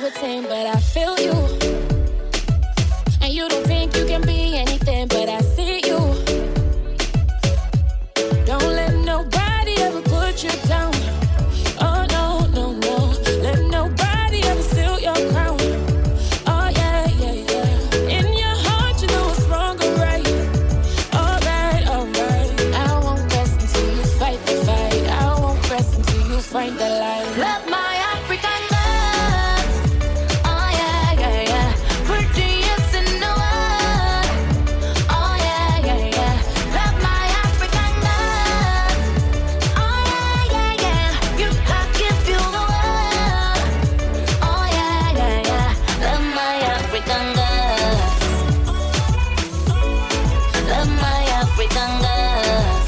attain, but I feel you. And you don't think you can be anything, but I see you. Don't let nobody ever put you down. Oh no, no, no. Let nobody ever steal your crown. Oh yeah, yeah, yeah. In your heart you know what's wrong or right. Alright, alright. I won't rest until you fight the fight. I won't rest until you find the light. Love my African love. Oh yeah, yeah, yeah. Prettiest in the world. Oh yeah, yeah, yeah. Love my African love. Oh yeah, yeah, yeah. You I give you the world. Oh yeah, yeah, yeah. Love my African girls. Love my African girls.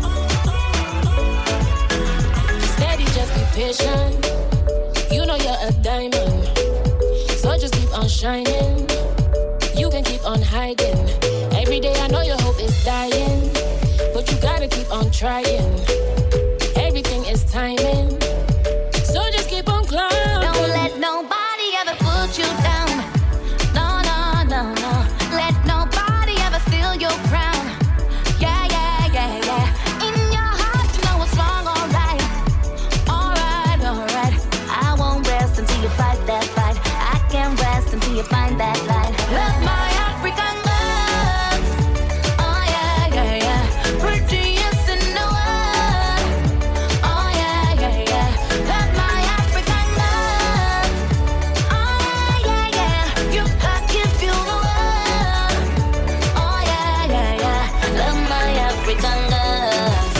Steady, just be patient. You know you're a diamond, so just keep on shining. You can keep on hiding. Every day I know your hope is dying, but you gotta keep on trying. Everything is timing, so just keep on climbing. Don't let nobody ever put you down. No, no, no, no. Let nobody ever steal your crown. Yeah, yeah, yeah, yeah. In your heart you know what's wrong, alright. Alright, alright. I won't rest until you fight that fight. I can't rest until you find that light. Love my African love. Oh yeah, yeah, yeah. Prettiest in the world. Oh yeah, yeah, yeah. Love my African love. Oh yeah, yeah. You I give you the world. Oh yeah, yeah, yeah. Love my African girls.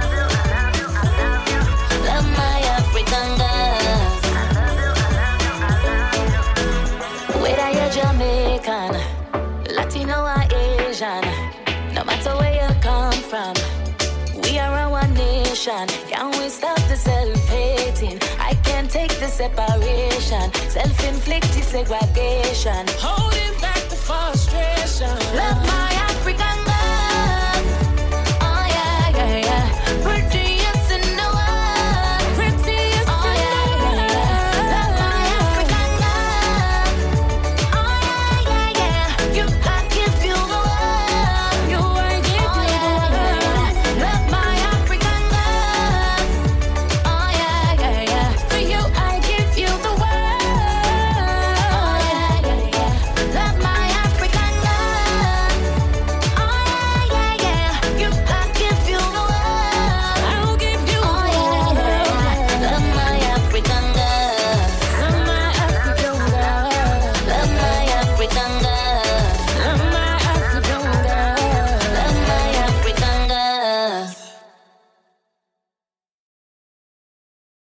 Love my African girls. Whether you're Jamaican, Latino or Asian, no matter where you come from, we are a one nation. Can we stop the self-hating? I can't take the separation. Self-inflicted segregation. Holding back the frustration. Love my African